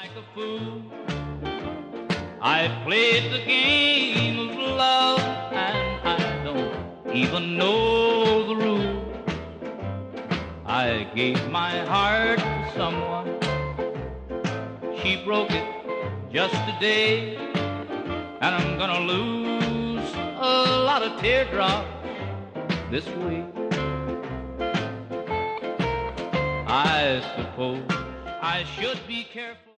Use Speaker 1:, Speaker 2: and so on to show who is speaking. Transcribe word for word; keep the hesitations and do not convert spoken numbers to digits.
Speaker 1: like a fool. I played the game of love and I don't even know the rules. I gave my heart to someone, she broke it just today, and I'm gonna lose a lot of teardrops this way. I suppose I should be careful.